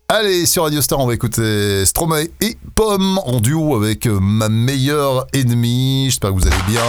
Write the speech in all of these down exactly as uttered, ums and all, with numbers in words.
Allez, sur Radio Star, on va écouter Stromae et Pomme en duo avec Ma meilleure ennemie. J'espère que vous allez bien.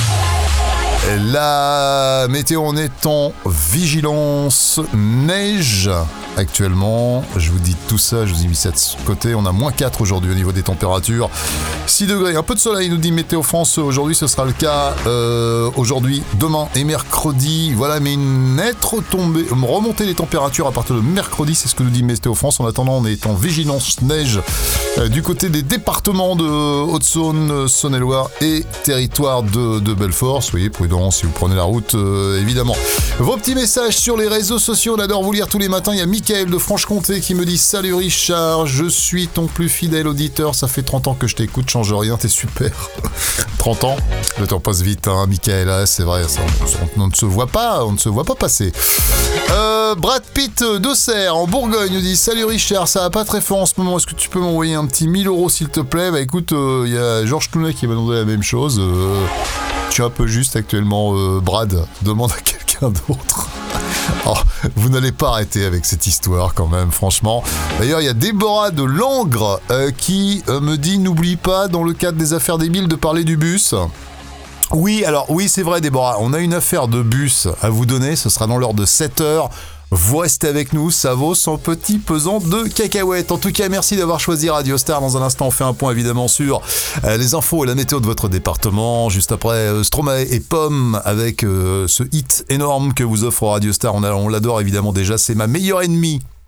La météo, on est en vigilance neige actuellement. Je vous dis tout ça, je vous ai mis ça de côté. On a moins quatre aujourd'hui au niveau des températures. six degrés, un peu de soleil, nous dit Météo France. Aujourd'hui, ce sera le cas euh, aujourd'hui, demain et mercredi. Voilà, mais une nette retombée, remonter les températures à partir de mercredi, c'est ce que nous dit Météo France. En attendant, on est en vigilance neige euh, du côté des départements de Haute-Saône, Saône-et-Loire et territoire de, de Belfort. Soyez prudents si vous prenez la route, euh, évidemment. Vos petits messages sur les réseaux sociaux, on adore vous lire tous les matins. Il y a Mickaël de Franche-Comté qui me dit « Salut Richard, je suis ton plus fidèle auditeur. Ça fait trente ans que je t'écoute, change rien, t'es super. » trente ans, le temps passe vite, hein, Mickaël, ah, c'est vrai, ça, on, on ne se voit pas, on ne se voit pas passer. Euh, Brad Pitt d'Auxerre, en Bourgogne, nous dit « Salut Richard, ça va pas très fort en ce moment. Est-ce que tu peux m'envoyer un petit mille euros s'il te plaît ?» Bah écoute, il euh, y a Georges Clooney qui m'a demandé la même chose. Euh, tu es un peu juste actuellement, euh, Brad. Demande à quelqu'un d'autre. Oh, vous n'allez pas arrêter avec cette histoire quand même, franchement. D'ailleurs, il y a Déborah de Langres euh, qui euh, me dit « N'oublie pas, dans le cadre des affaires débiles, de parler du bus. » Oui, alors oui, c'est vrai Déborah, on a une affaire de bus à vous donner, ce sera dans l'heure de sept heures. Vous restez avec nous, ça vaut son petit pesant de cacahuètes. En tout cas, merci d'avoir choisi Radio Star. Dans un instant, on fait un point évidemment sur euh, les infos et la météo de votre département. Juste après, euh, Stromae et Pomme avec euh, ce hit énorme que vous offre Radio Star. On, a, on l'adore évidemment déjà, c'est Ma meilleure ennemie.